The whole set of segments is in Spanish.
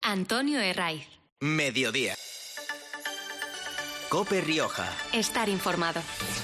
Antonio Herraiz. Mediodía. COPE Rioja. Estar informado.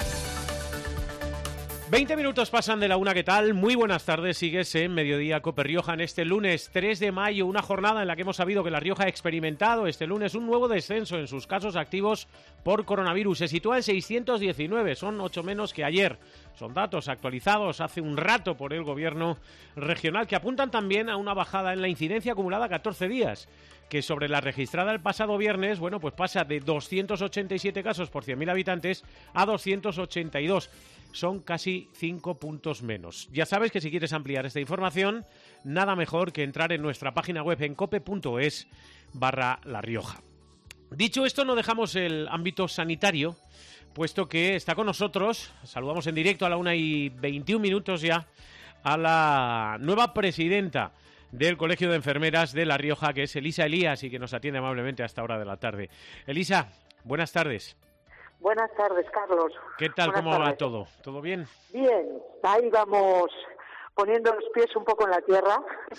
20 minutos pasan de la una, ¿qué tal? Muy buenas tardes, sigues en Mediodía COPE Rioja en este lunes 3 de mayo, una jornada en la que hemos sabido que La Rioja ha experimentado este lunes un nuevo descenso en sus casos activos por coronavirus. Se sitúa en 619, son 8 menos que ayer. Son datos actualizados hace un rato por el gobierno regional que apuntan también a una bajada en la incidencia acumulada a 14 días, que sobre la registrada el pasado viernes, bueno, pues pasa de 287 casos por 100.000 habitantes a 282. Son casi 5 puntos menos. Ya sabes que si quieres ampliar esta información, nada mejor que entrar en nuestra página web en cope.es/La Rioja. Dicho esto, no dejamos el ámbito sanitario, puesto que está con nosotros, saludamos en directo a la 1:21 ya, a la nueva presidenta del Colegio de Enfermeras de La Rioja, que es Elisa Elías, y que nos atiende amablemente a esta hora de la tarde. Elisa, buenas tardes. Buenas tardes, Carlos. ¿Qué tal? Buenas ¿Cómo tardes. va todo? ¿Todo bien? Bien, ahí vamos poniendo los pies un poco en la tierra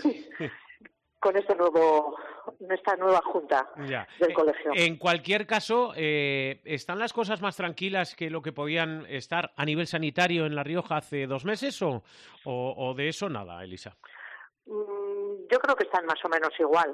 con esta nueva junta del colegio. En cualquier caso, ¿están las cosas más tranquilas que lo que podían estar a nivel sanitario en La Rioja hace 2 meses o de eso nada, Elisa? Yo creo que están más o menos igual.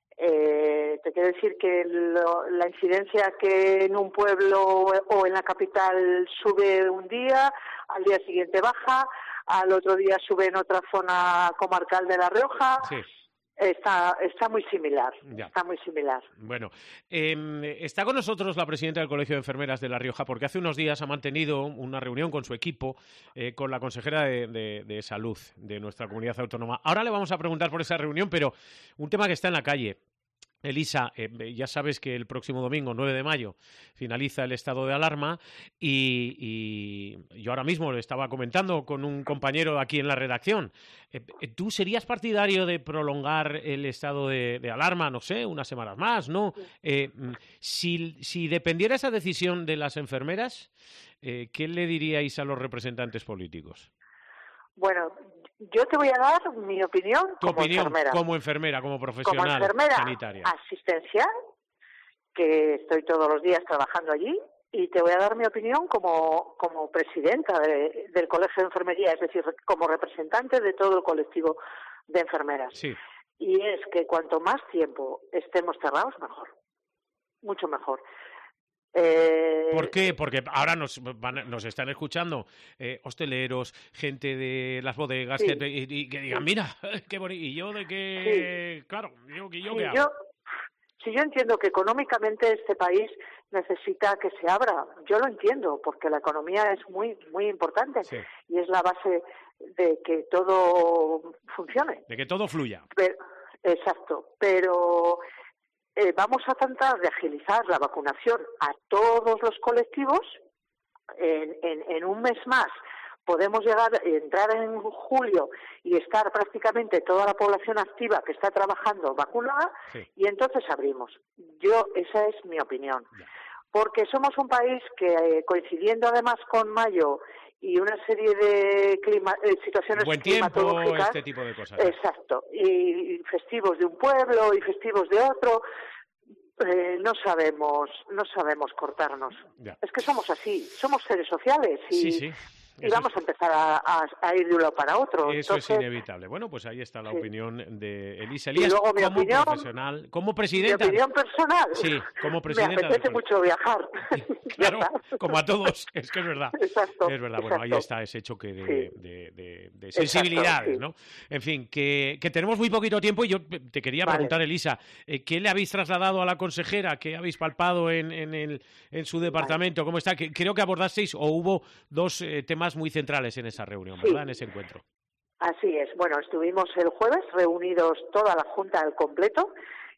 Te quiero decir que la incidencia que en un pueblo o en la capital sube un día, al día siguiente baja, al otro día sube en otra zona comarcal de La Rioja. Sí. Está muy similar. Ya. Está muy similar. Bueno, está con nosotros la presidenta del Colegio de Enfermeras de La Rioja, porque hace unos días ha mantenido una reunión con su equipo, con la consejera de Salud de nuestra comunidad autónoma. Ahora le vamos a preguntar por esa reunión, pero un tema que está en la calle. Elisa, ya sabes que el próximo domingo, 9 de mayo, finaliza el estado de alarma y yo ahora mismo lo estaba comentando con un compañero aquí en la redacción. ¿Tú serías partidario de prolongar el estado de alarma, no sé, unas semanas más, no? Si dependiera esa decisión de las enfermeras, ¿qué le diríais a los representantes políticos? Bueno, yo te voy a dar mi opinión como enfermera. Como enfermera, como profesional como enfermera sanitaria. Asistencial, que estoy todos los días trabajando allí, y te voy a dar mi opinión como presidenta del Colegio de Enfermería, es decir, como representante de todo el colectivo de enfermeras. Sí. Y es que cuanto más tiempo estemos cerrados, mejor. Mucho mejor. ¿Por qué? Porque ahora nos están escuchando hosteleros, gente de las bodegas, sí. y que digan, mira, qué bonito, y yo de qué, sí. Claro, yo qué hago. Yo entiendo que económicamente este país necesita que se abra, yo lo entiendo, porque la economía es muy, muy importante, sí. Y es la base de que todo funcione. De que todo fluya. Exacto, pero vamos a tratar de agilizar la vacunación a todos los colectivos. En un mes más podemos entrar en julio y estar prácticamente toda la población activa que está trabajando vacunada, sí. Y entonces abrimos. Esa es mi opinión. Ya. Porque somos un país que, coincidiendo además con mayo y una serie de situaciones buen tiempo, climatológicas, este tipo de cosas. Exacto, y festivos de un pueblo y festivos de otro, no sabemos cortarnos. Ya. Es que somos así, somos seres sociales y, sí. Y vamos a empezar a ir de un lado para otro. Eso entonces, es inevitable. Bueno, pues ahí está la opinión de Elisa Elías, como profesional, como presidenta. Mi opinión personal. Sí, como presidenta. Me apetece mucho viajar. Claro, como a todos, es que es verdad. Exacto. Es verdad, bueno, exacto. ahí está ese choque de sensibilidades, exacto, sí. ¿No? En fin, que tenemos muy poquito tiempo y yo te quería preguntar, Elisa, ¿qué le habéis trasladado a la consejera? ¿Qué habéis palpado en su departamento? ¿Cómo está? Creo que abordasteis o hubo 2 temas muy centrales en esa reunión, ¿verdad? Sí. En ese encuentro. Así es. Bueno, estuvimos el jueves reunidos toda la Junta al completo,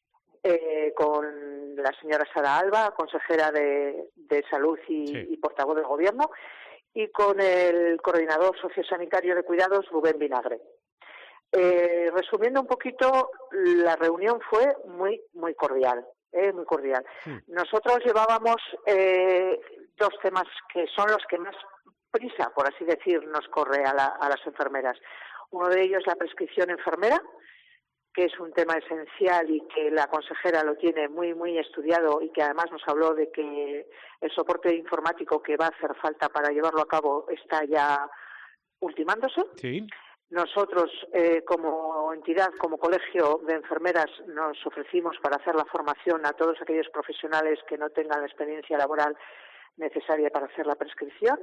con la señora Sara Alba, consejera de Salud y portavoz del Gobierno, y con el coordinador sociosanitario de cuidados, Rubén Vinagre. Resumiendo un poquito, la reunión fue muy, muy cordial. Muy cordial. Sí. Nosotros llevábamos 2 temas que son los que más prisa, por así decir, nos corre a las enfermeras. Uno de ellos, la prescripción enfermera, que es un tema esencial y que la consejera lo tiene muy, muy estudiado y que además nos habló de que el soporte informático que va a hacer falta para llevarlo a cabo está ya ultimándose. Sí. Nosotros, como entidad, como colegio de enfermeras, nos ofrecimos para hacer la formación a todos aquellos profesionales que no tengan la experiencia laboral necesaria para hacer la prescripción.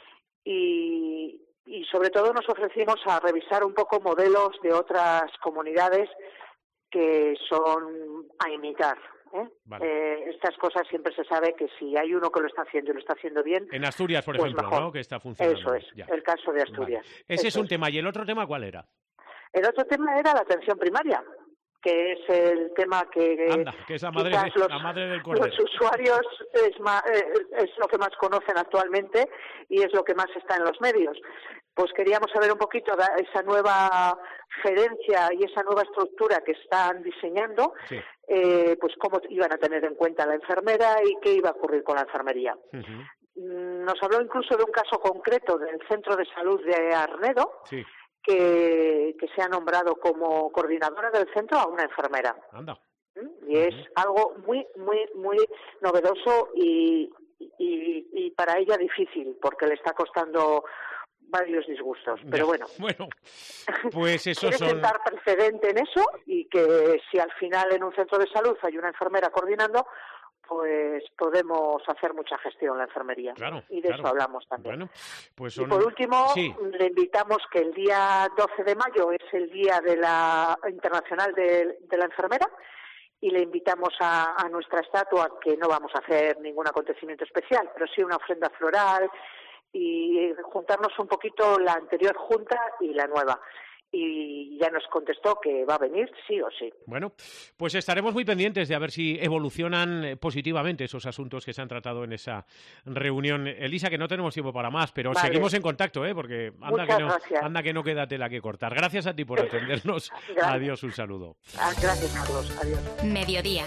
Y sobre todo nos ofrecimos a revisar un poco modelos de otras comunidades que son a imitar. Vale. Estas cosas siempre se sabe que si hay uno que lo está haciendo y lo está haciendo bien... En Asturias, por pues ejemplo, mejor. ¿no? Que está funcionando. Eso es, ya. El caso de Asturias. Vale. Ese es un tema. ¿Y el otro tema cuál era? El otro tema era la atención primaria, que es el tema que... Anda, que es la madre del cordero. Los usuarios es lo que más conocen actualmente y es lo que más está en los medios. Pues queríamos saber un poquito de esa nueva gerencia y esa nueva estructura que están diseñando, sí. Pues cómo iban a tener en cuenta la enfermera y qué iba a ocurrir con la enfermería. Nos habló incluso de un caso concreto del Centro de Salud de Arnedo, sí. que se ha nombrado como coordinadora del centro a una enfermera. Anda. Y es algo muy, muy, muy novedoso y para ella difícil, porque le está costando varios disgustos, pero bueno. Bueno, pues eso quiere sentar precedente en eso y que si al final en un centro de salud hay una enfermera coordinando, pues podemos hacer mucha gestión en la enfermería. Claro, y de eso hablamos también. Bueno, pues y por último, sí. Le invitamos que el día 12 de mayo es el Día de la Internacional de la Enfermera, y le invitamos a nuestra estatua, que no vamos a hacer ningún acontecimiento especial, pero sí una ofrenda floral y juntarnos un poquito la anterior junta y la nueva. Y ya nos contestó que va a venir sí o sí. Bueno, pues estaremos muy pendientes de a ver si evolucionan positivamente esos asuntos que se han tratado en esa reunión. Elisa, que no tenemos tiempo para más, pero vale. Seguimos en contacto, porque anda que no queda tela que cortar. Gracias a ti por atendernos. Adiós, un saludo. Gracias, Carlos. Adiós. Mediodía.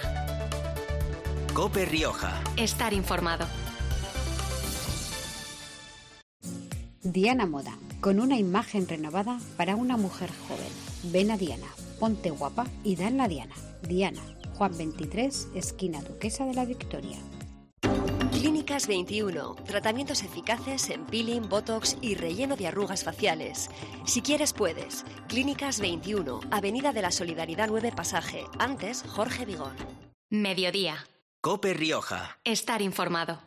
COPE Rioja. Estar informado. Diana Moda, con una imagen renovada para una mujer joven. Ven a Diana, ponte guapa y dan la Diana. Diana, Juan 23, esquina Duquesa de la Victoria. Clínicas 21. Tratamientos eficaces en peeling, botox y relleno de arrugas faciales. Si quieres, puedes. Clínicas 21, Avenida de la Solidaridad 9 Pasaje. Antes, Jorge Vigón. Mediodía. COPE Rioja. Estar informado.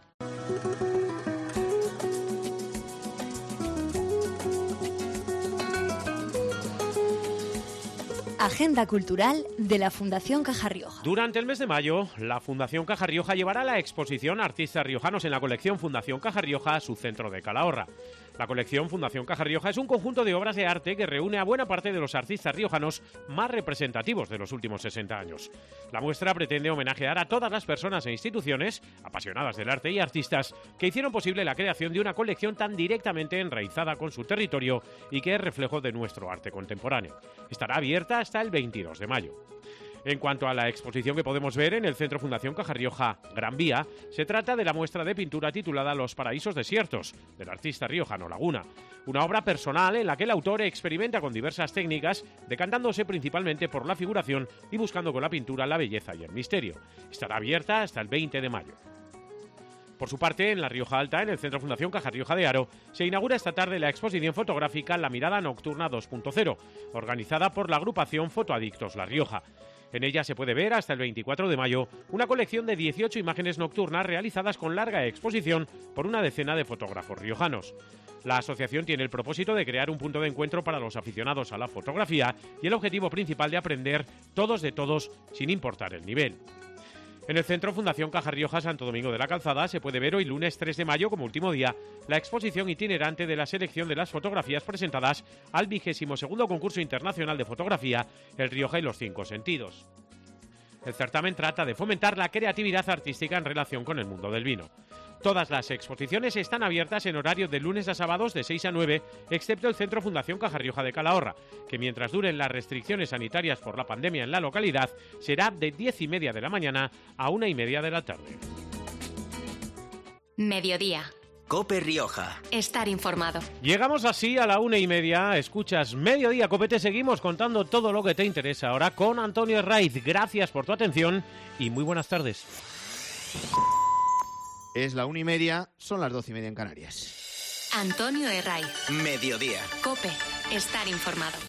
Agenda cultural de la Fundación Caja Rioja. Durante el mes de mayo, la Fundación Caja Rioja llevará la exposición Artistas Riojanos en la colección Fundación Caja Rioja a su centro de Calahorra. La colección Fundación Caja Rioja es un conjunto de obras de arte que reúne a buena parte de los artistas riojanos más representativos de los últimos 60 años. La muestra pretende homenajear a todas las personas e instituciones apasionadas del arte y artistas que hicieron posible la creación de una colección tan directamente enraizada con su territorio y que es reflejo de nuestro arte contemporáneo. Estará abierta hasta el 22 de mayo. En cuanto a la exposición que podemos ver en el Centro Fundación Caja Rioja Gran Vía, se trata de la muestra de pintura titulada Los paraísos desiertos, del artista riojano Laguna. Una obra personal en la que el autor experimenta con diversas técnicas, decantándose principalmente por la figuración y buscando con la pintura la belleza y el misterio. Estará abierta hasta el 20 de mayo. Por su parte, en La Rioja Alta, en el Centro Fundación Caja Rioja de Haro, se inaugura esta tarde la exposición fotográfica La Mirada Nocturna 2.0, organizada por la agrupación Fotoadictos La Rioja. En ella se puede ver hasta el 24 de mayo una colección de 18 imágenes nocturnas realizadas con larga exposición por una decena de fotógrafos riojanos. La asociación tiene el propósito de crear un punto de encuentro para los aficionados a la fotografía y el objetivo principal de aprender todos de todos sin importar el nivel. En el Centro Fundación Caja Rioja Santo Domingo de la Calzada se puede ver hoy lunes 3 de mayo como último día la exposición itinerante de la selección de las fotografías presentadas al 22º Concurso Internacional de Fotografía El Rioja y los 5 Sentidos. El certamen trata de fomentar la creatividad artística en relación con el mundo del vino. Todas las exposiciones están abiertas en horario de lunes a sábados de 6 a 9, excepto el Centro Fundación Caja Rioja de Calahorra, que mientras duren las restricciones sanitarias por la pandemia en la localidad, será de 10:30 de la mañana a 1:30 de la tarde. Mediodía. COPE Rioja. Estar informado. Llegamos así a la 1:30. Escuchas Mediodía Cope. Te seguimos contando todo lo que te interesa ahora con Antonio Herraiz. Gracias por tu atención y muy buenas tardes. Es la 1:30, son las 12:30 en Canarias. Antonio Herraiz. Mediodía. Cope. Estar informado.